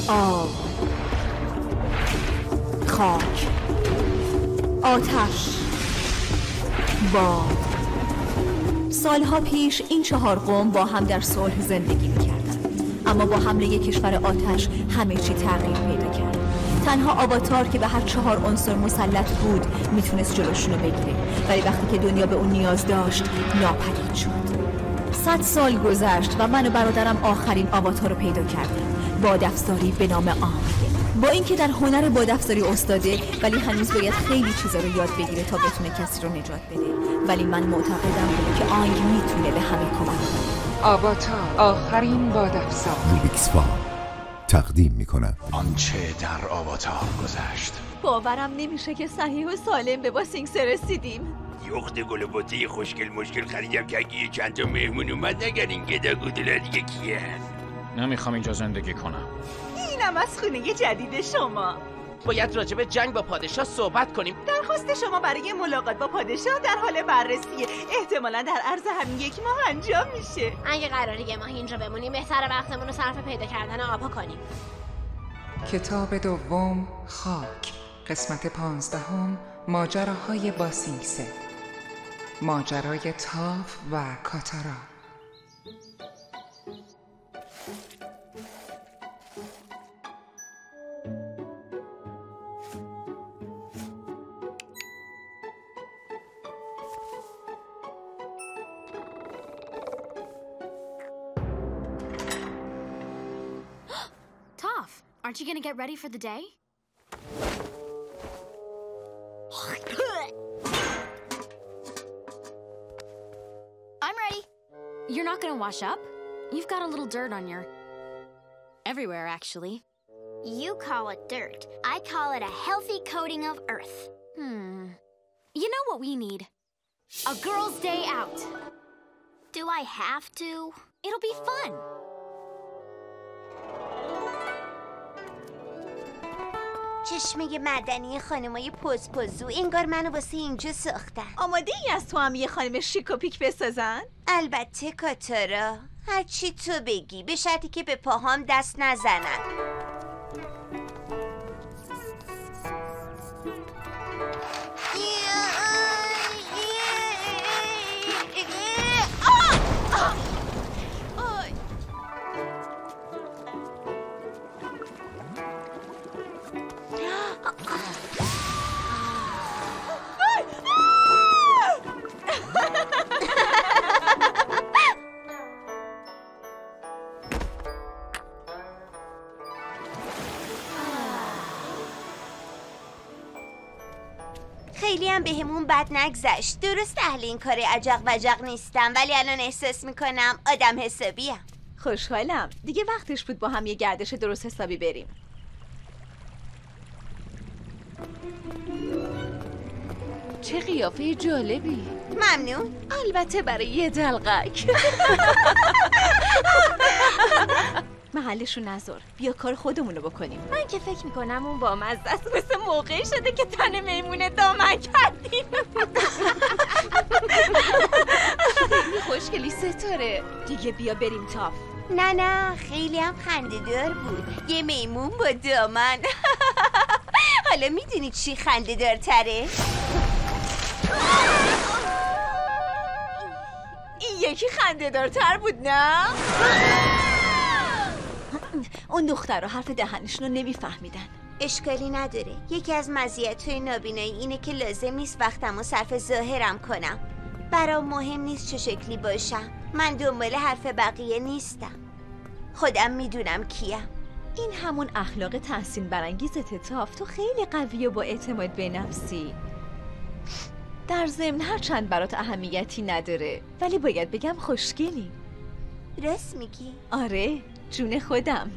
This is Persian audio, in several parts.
آب، خاک، آتش، باد. سالها پیش این 4 قوم با هم در صلح زندگی می‌کردند، اما با حمله کشور آتش همه چی تغییر پیدا کرد. تنها آواتار که به هر 4 عنصر مسلط بود میتونست جلوشونو بگیره، ولی وقتی که دنیا به اون نیاز داشت ناپدید شد. 100 سال گذشت و من و برادرم آخرین آواتار رو پیدا کردیم، بادافزاری به نام آنگ. با اینکه در هنر بادافزاری استاده، ولی هنوز باید خیلی چیزا رو یاد بگیره تا بتونه کسی رو نجات بده. ولی من معتقدم که آنگ میتونه به همه کمک کنه. آواتار آخرین بادافزار. روبیکس فام تقدیم میکنه آنچه در آواتار گذشت. باورم نمیشه که صحیح و سالم به باسینگس رسیدیم. یخت گلوبوته خوشگل مشکل خریدم که اگه چند تا مهمون اومد نگن این گدا گودلا دیگه کیه. نمیخوام اینجا زندگی کنم. اینم از خونه جدید شما. باید راجب جنگ با پادشاه صحبت کنیم. درخواست شما برای ملاقات با پادشاه در حال بررسیه. احتمالاً در عرض همین 1 ماه انجام میشه. اگه قراره 1 ماه اینجا بمونیم بهتره وقتمون رو صرف پیدا کردن آبا کنیم. کتاب دوم خاک، قسمت 15، ماجراهای باسینگس، ماجرای تاف و کاتارا. Toph, aren't you gonna get ready for the day? I'm ready. You're not gonna wash up? You've got a little dirt on your... everywhere, actually. You call it dirt. I call it a healthy coating of earth. You know what we need? A girl's day out. Do I have to? It'll be fun. چشمه مدنی خانمای پوزپوزو انگار منو واسه اینجا ساختن. آماده ای از تو هم یه خانم شیک و پیک بسازن؟ البته کاتارا، هرچی تو بگی، به شرطی که به پاهام دست نزنن. خیلی هم بهمون بد نگذشت. درست اهل این کار عجق وجق نیستم، ولی الان احساس میکنم آدم حسابیم. خوشحالم. دیگه وقتش بود با هم یه گردش درست حسابی بریم. چه قیافه جالبی. ممنون. البته برای یه دلقک. محلشو نذار، بیا کار خودمونو بکنیم. من که فکر میکنم اون بامزه است. مثل موقعی شده که تن میمونه دامن کردیم. خیلی خوشگلی ستاره. دیگه بیا بریم تاف. نه خیلی هم خنده‌دار بود. یه میمون با دامن. حالا میدونی چی خنده‌دارتره؟ این یکی خنده‌دارتر بود نه؟ اون دخترها حرف دهنشون رو نمیفهمیدن. اشکالی نداره. یکی از مزیت‌های نابینایی اینه که لازم نیست وقتمو صرف ظاهرم کنم. برام مهم نیست چه شکلی باشم. من دنبال حرف بقیه نیستم. خودم میدونم کیم. این همون اخلاق تحسین برانگیزت تاف. تو خیلی قوی و با اعتماد به نفسی. در ضمن هر چند برات اهمیتی نداره، ولی باید بگم خوشگلی. راست میگی؟ آره، جون خودم.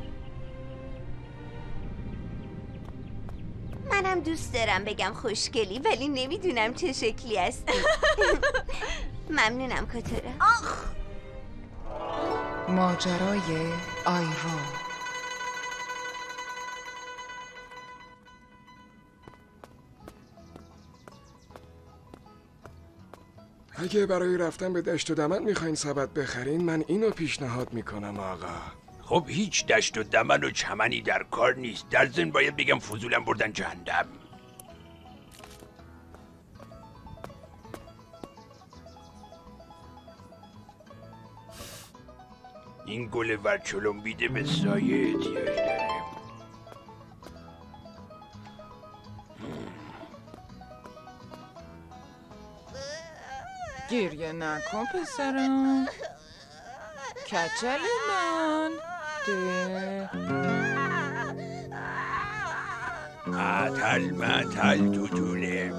منم دوست دارم بگم خوشگلی، ولی نمیدونم چه شکلی هستی. ممنونم کاتارا. ماجرای آیرو. اگه برای رفتن به دشت و دمن میخواین سبد بخرین، من اینو پیشنهاد میکنم آقا. خب هیچ دشت و دمن و چمنی در کار نیست. در ضمن باید بگم فضولم بردن جهنم. این گل ورچلنبیده به سایه احتیاج داره. گریه نکن پسرم، کچل من متل توتونه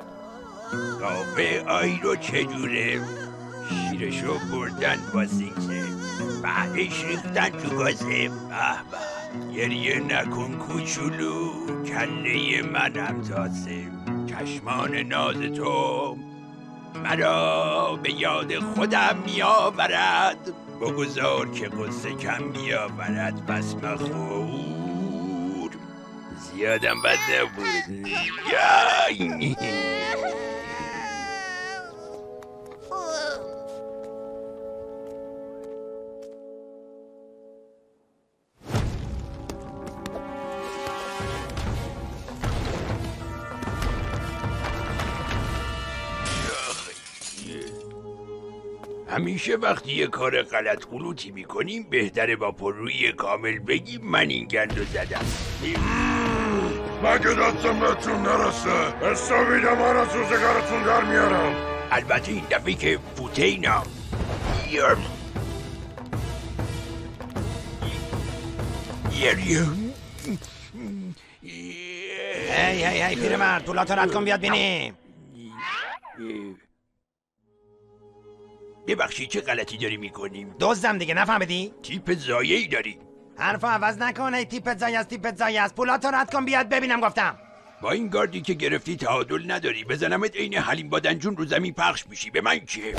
قاوه آی رو چجوره، شیرشو بردن با سینگسه، بعدش ریختن تو گازه. گریه نکن کوچولو، کله منم تاسه، چشمان ناز تو مرا به یاد خودم میآورد، بگذار که قصه کم بیاورد. بس مخور زیادم بد نبود. همیشه وقتی یه کار غلط غلوطی میکنیم بهتره با پررویی کامل بگیم من این گندو زدم. مگه دستم بهتون نرسه؟ استویدم من از روزگارتون در میارم. البته این دفعه که فوته اینا. هی پیرمرد، پولاتو رد کن بیاد بینیم. ببخشید چه غلطی داری میکنیم؟ دزدم دیگه، نفهمیدی؟ تیپ زایه‌ای داری. حرفو عوض نکن. ای تیپت زایه است. پولاتو رد کن بیاد ببینم گفتم. با این گاردی که گرفتی تعادل نداری. بزنمت عین حلیم بادنجون رو زمین پخش میشی. به من چه؟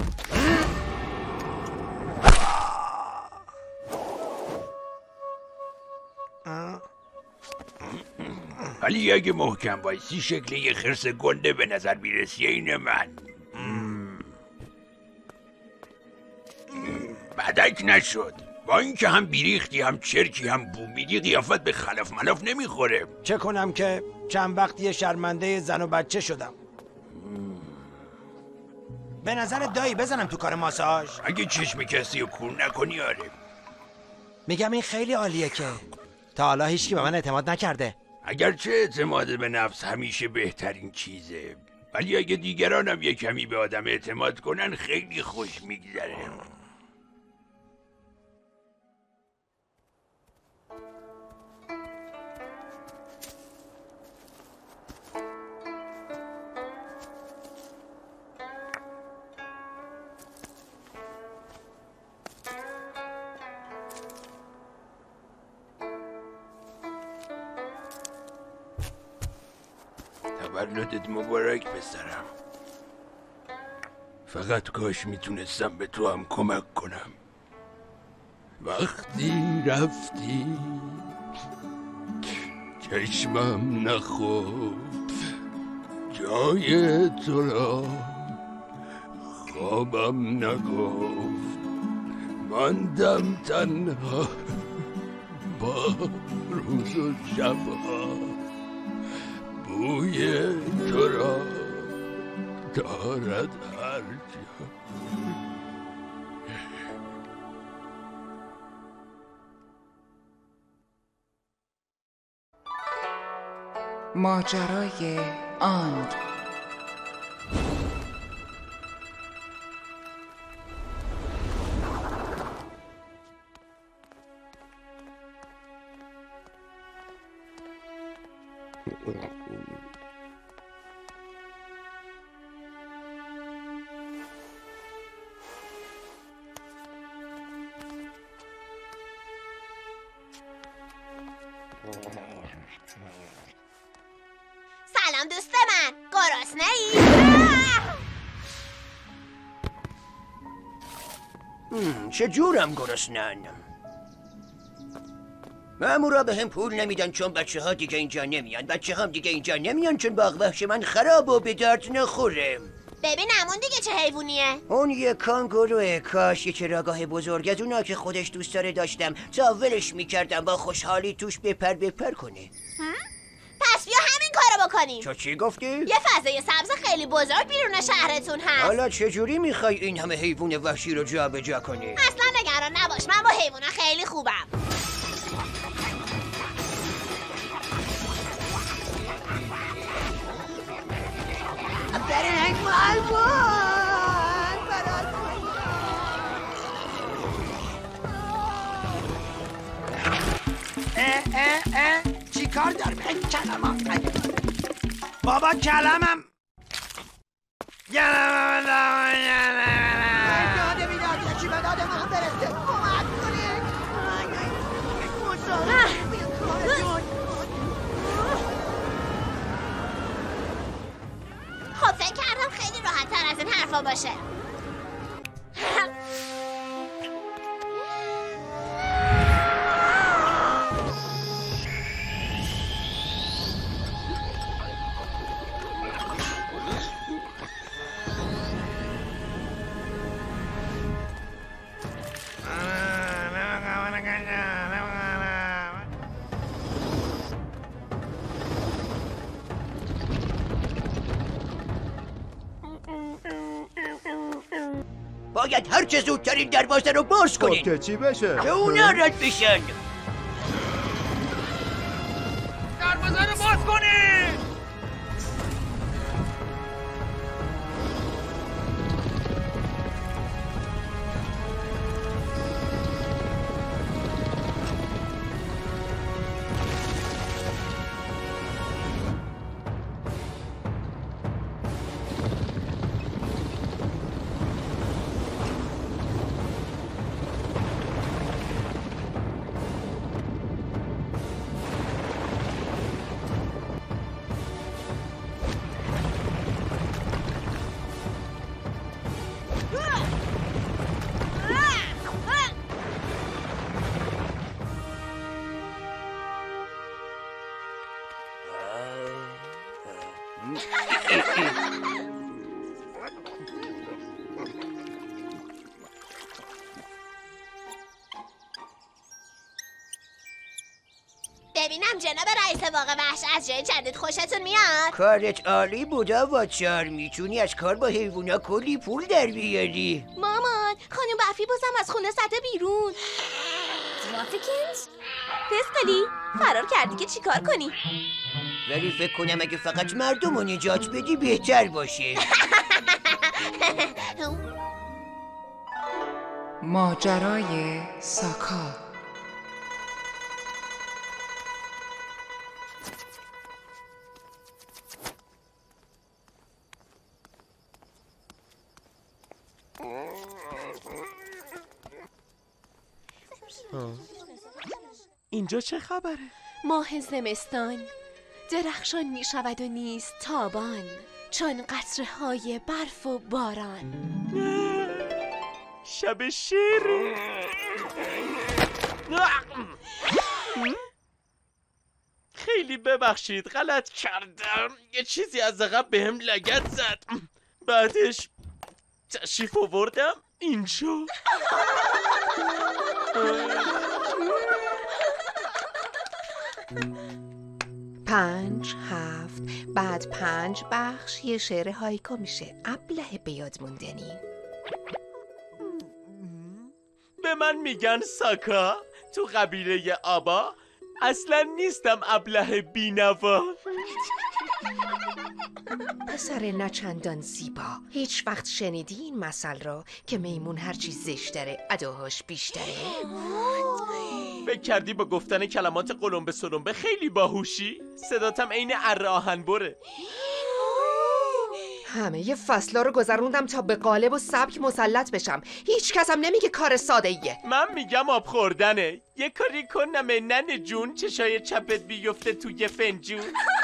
ولی اگه محکم وایسی شکل یه خرس گنده به نظر میرسی. این من بدک نشد. با اینکه هم بیریختی هم چرکی هم بومیدی قیافت به خلف ملف نمیخوره. چه کنم که چند وقتی شرمنده زن و بچه شدم. به نظر دایی بزنم تو کار ماساژ؟ اگه چشم کسی رو کور نکنی آره. میگم این خیلی عالیه که تا حالا هیچکی به من اعتماد نکرده. اگرچه اعتماد به نفس همیشه بهترین چیزه، ولی اگه دیگرانم یه کمی به آدم اعتماد کنن خیلی خوش میگذره. تولدت مبارک پسرم. فقط کاش میتونستم به تو هم کمک کنم. وقتی رفتی چشمم نخفت، جای تو را خوابم نگفت، ماندم تنها با روز و شبها، بوی تو را دارد هر جا. ماجرای آند. سلام دوست من، گرسنه‌ای؟ چه جورم گرسنه‌ام؟ مامورا به هم پول نمیدن چون بچه ها دیگه اینجا نمیان. بچه هم دیگه اینجا نمیان چون باغ وحش من خراب و به درد نخوره. ببین همون دیگه چه حیوانیه؟ اون یه کانگوروه. کاش یه چراگاه بزرگ از اونا که خودش دوست داره داشتم تا ولش میکردم با خوشحالی توش بپر کنه. پس بیا همین کارو بکنیم. چی گفتی؟ یه فضای سبز خیلی بزرگ بیرون شهرتون هست. حالا چجوری میخوای این همه حیوان وحشی رو جابجا کنی؟ اصلا نگران نباش، من با حیوونا خیلی خوبم. برنگ مالبون چی کار دارم؟ کلمم بابا کلمم داده بیداد یکی به داده من برسته. کمک کنید. خب فکر کردم خیلی راحت تر از این حرفا باشه. باید هر چه زودتر این دروازه رو باز کنین. که چی بشه؟ که اونا رد بشن. دروازه رو باز کنین. ببینم جناب رئیس باغ وحش از جای جدید خوشتون میاد؟ کارت عالی بود آواچار. میتونی از کار با حیوونا کلی پول در بیاری. مامان خانم بفی بازم از خونه زده بیرون. مافیکینز؟ پسقلی فرار کردی که چیکار کنی؟ ولی فکر کنم اگه فقط مردم رو نجات بدی بهتر باشه. ماجرای ساکا. اینجا چه خبره؟ ماه زمستان درخشان می شود و نیست تابان، چون قطره های برف و باران. شب شیر. خیلی ببخشید غلط کردم. یه چیزی از عقب بهم لگد زد. بعدش تشریف آوردم اینجا. پنج هفت بعد 5 بخش یه شعر هایکو میشه. ابله به یاد موندنی. به من میگن ساکا تو قبیله آبا. اصلا نیستم ابله بینوا. پسر نچندان زیبا، هیچ وقت شنیدی این مثل را که میمون هرچی زشتره اداهاش بیشتره؟ فکر کردی با گفتن کلمات قلمبه سلمبه خیلی باهوشی؟ صداتم عین اره آهنبره. همه فصلا رو گذروندم تا به قالب و سبک مسلط بشم. هیچ کسم نمیگه کار ساده ایه. من میگم آب خوردنه. یه کاری کنم ننه جون چشای چپت بیفته توی فنجون.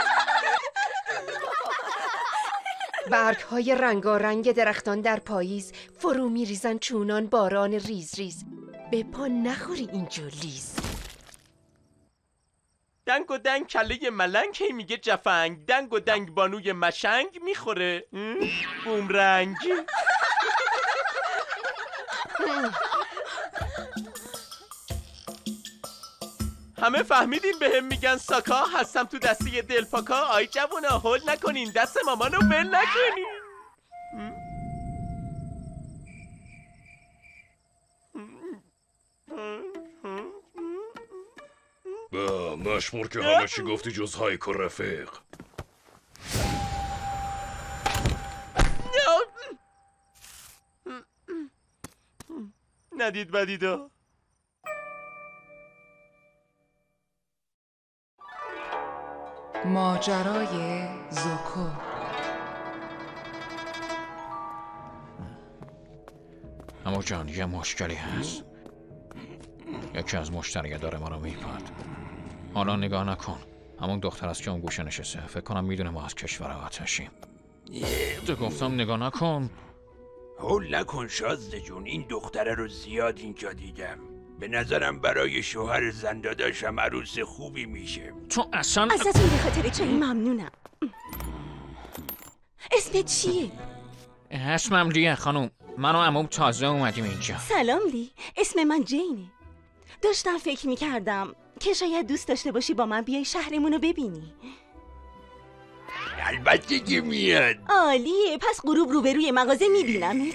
برگ های رنگارنگ درختان در پاییز فرو میریزن چونان باران ریز ریز. به پا نخوری اینجا لیز. دنگ و دنگ کله ملنگ هی میگه جفنگ، دنگ و دنگ بانوی مشنگ میخوره بومرنگ. همه فهمیدین به هم میگن ساکا؟ هستم تو دستی دلپاکا. آی جوونا هول نکنین، دست مامانو ول نکنین. مشمور که همه چی گفتی جز هایک و رفیق. ندید بدیدا. ماجرای زوکو. اما جان یه مشکلی هست. یکی از مشتریه داره ما رو میپاد. حالا نگاه نکن، همون دختر است که اون گوشه نشسته. فکر کنم میدونه ما از کشور آتشیم. تو گفتم نگاه نکن. هول نکن شازده جون، این دختره رو زیاد اینجا دیدم. به نظرم برای شوهر زنداداشم عروس خوبی میشه. تو اصلا ازتون به خاطر چایی ممنونم. اسمت چیه؟ اسمم لیه خانوم. من و عموم تازه اومدیم اینجا. سلام لی، اسم من جینه. داشتم فکر میکردم که شاید دوست داشته باشی با من بیای شهرمونو ببینی. البته که میاد. عالیه، پس غروب روبروی مغازه میبینمت.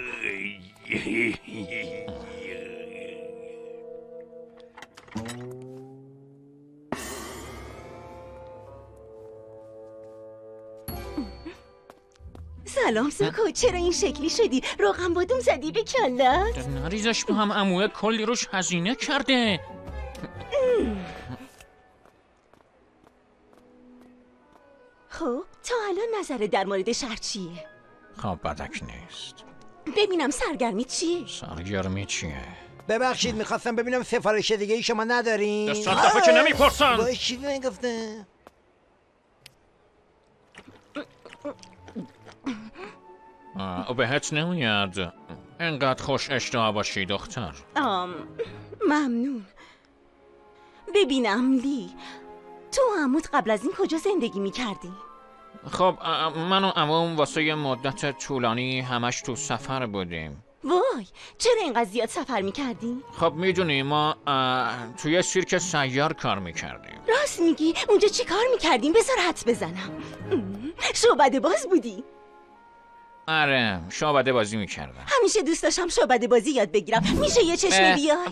سلام سوکو، چرا این شکلی شدی؟ روغن بادوم زدی به کلت؟ نریزش تو هم عموه کلی روش هزینه کرده. خب تا الان نظرت در مورد شهر چیه؟ خب بدک نیست. ببینم سرگرمی چیه؟ سرگرمی چیه؟ ببخشید میخواستم ببینم سفارش دیگه ای شما ندارین؟ دست دفعه که نمیپرسن. باشی نگفتم. بهت نمیاد انقدر خوش اشتها باشی دختر. ممنون. ببینم لی، تو و عموت قبل از این کجا زندگی میکردی؟ خب من و عموم واسه یه مدت طولانی همش تو سفر بودیم. وای، چرا اینقدر زیاد سفر میکردی؟ خب میدونی ما توی سیرک سیار کار میکردیم. راست میگی؟ اونجا چی کار میکردیم؟ بذار حدس بزنم. شعبده باز بودی؟ آره، شعبده بازی میکردم. همیشه دوست داشتم شعبده بازی یاد بگیرم. میشه یه چشمه بیای؟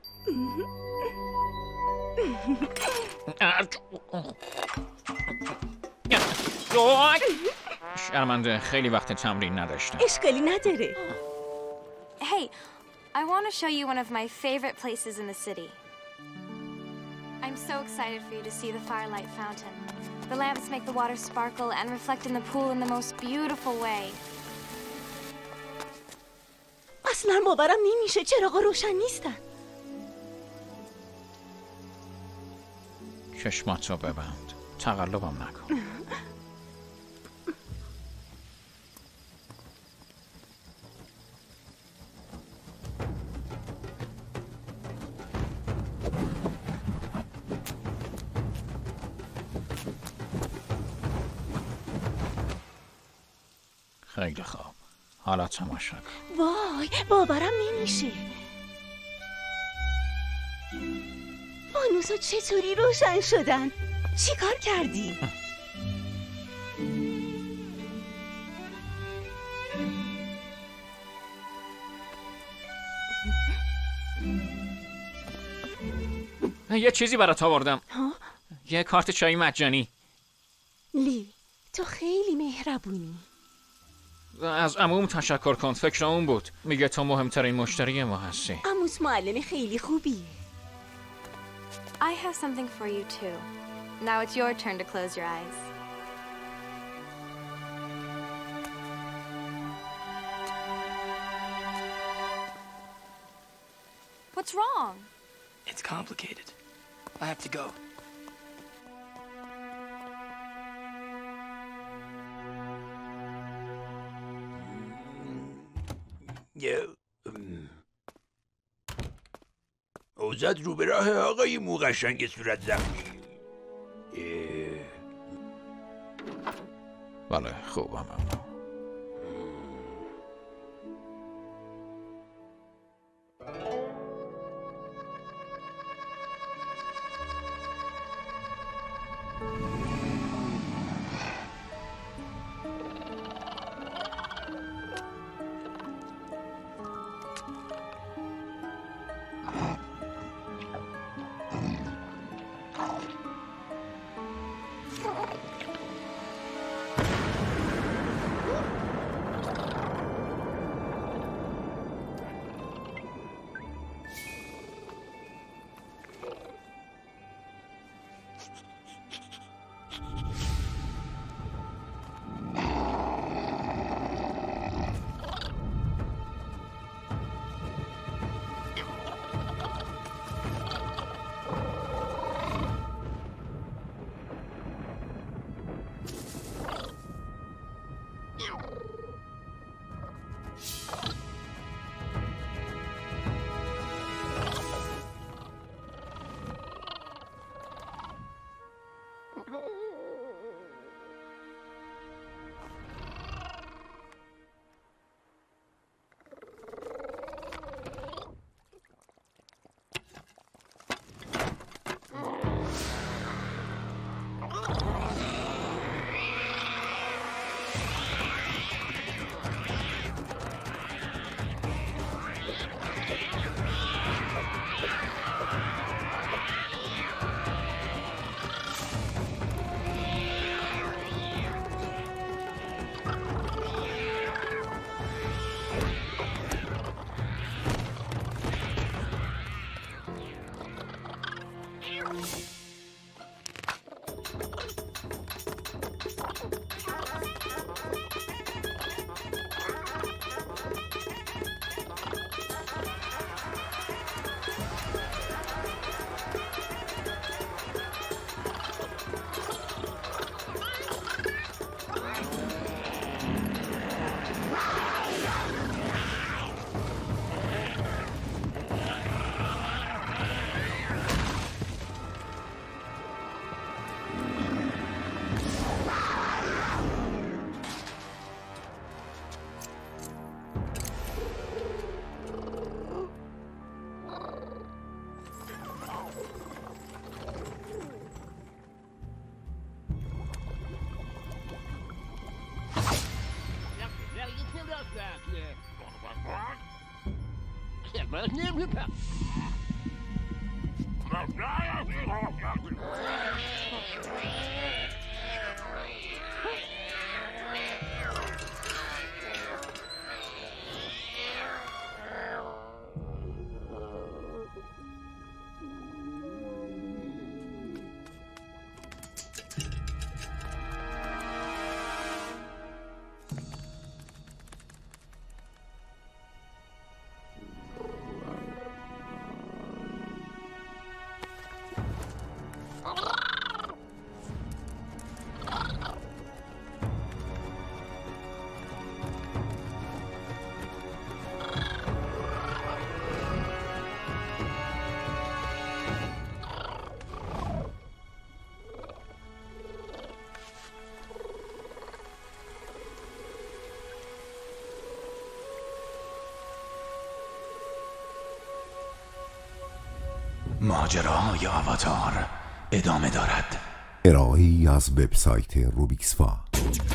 شرمنده، خیلی وقت تمرین نداشتم. اشکالی نداره. Hey, I want to show you one of my favorite places in the city. I'm so excited for you to see the Firelight Fountain. The lamps make the water sparkle and reflect in the pool in the most beautiful way. اصلا باورم نمیشه چراغا روشن نیستن. چشماتو ببند، تقلبم نکن. خیلی خوب، حالا تماشا کن. وای، باورم نمیشه. فانوسا چطوری روشن شدن؟ چی کار کردی؟ یه چیزی برات آوردم. یه کارت چای مجانی. لی، تو خیلی مهربونی. از عموم تشکر کن، فکر اون بود. میگه تو مهمترین مشتری ما هستی. عموت معلم خیلی خوبیه. I have something for you too. Now it's your turn to close your eyes. What's wrong? It's complicated. I have to go. اوزد رو به راه آقای مو قشنگ صورت زخمی. بله خوبم. ماجراهای آواتار ادامه دارد. ارائه‌ای از وبسایت روبیکسفا.